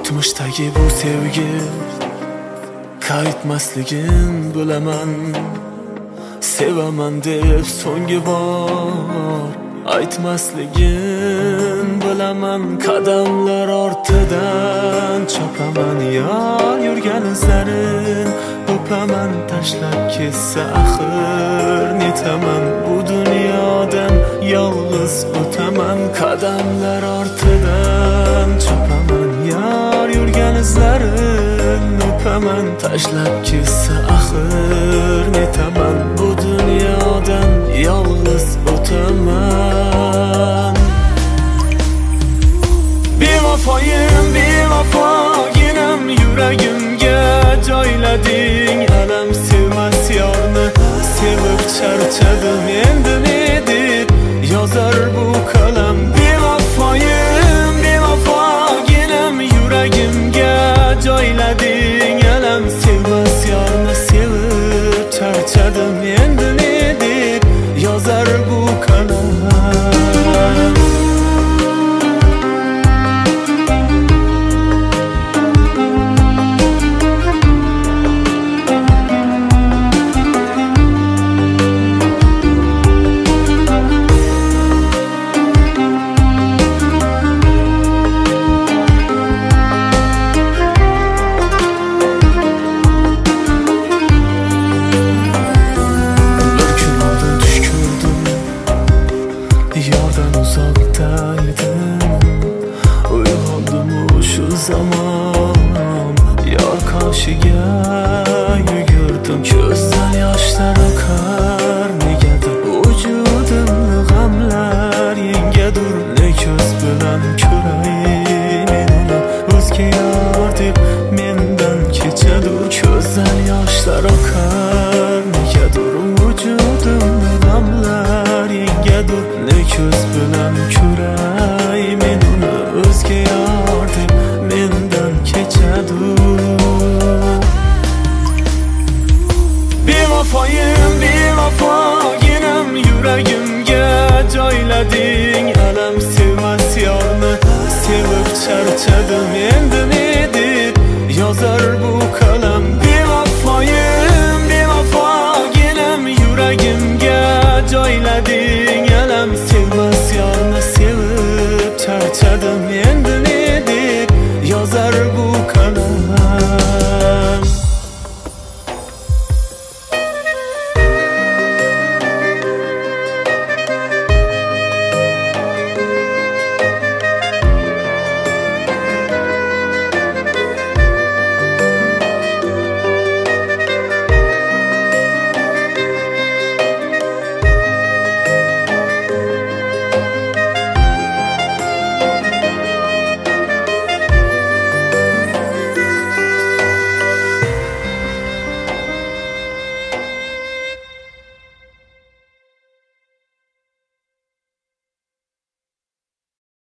o'tmishdagi bu sevgi qaytmasligin bilaman. Sevaman deb so'nggi bor aytmasligin bilaman. Qadamlar ortidan chopaman, yor yurgan izlarin o'paman. Tashlab ketsa axir netaman, bu dunyodan yolg'iz o'taman. Qadamlar ortidan chopaman, yor yurgan izlarin o'paman. Tashlab ketsa axir netaman, bu dunyodan yolg'iz o'taman. Bevafoyim, bevafoginam, yuragimga joylading alam. Sevmas yorni sevib charchadim, endi ne deb yozar bu qalam. Bevafoyim, bevafoginam, yuragimga joylading alam. Sevmas yorni sevib charchadim, endi ne deb yozar bu qalam. Yordan uzoqdaydim, uyg'ondim o'sha zamon. Yor qoshiga yugurdim, ko'zdan yoshlar oqar negadir. Vujudimni g'amlar yengadir, ne ko'z bilan ko'ray men uni. O'zga yor deb mendan kechadir, ko'zdan yoshlar oqar negadir. Vujudimni g'amlar yengadir, ne ko'z bilan ko'ray men uni. O'zga yor deb mendan kechadir. Bevafoyim, bevafoginam, yuragimga joylading alam. Sevmas yorni sevib charchadim, endi ne deb yozar bu qalam. Bevafoyim, bevafoginam, yuragimga joylading alam. Sevmas yorni sevib charchadim,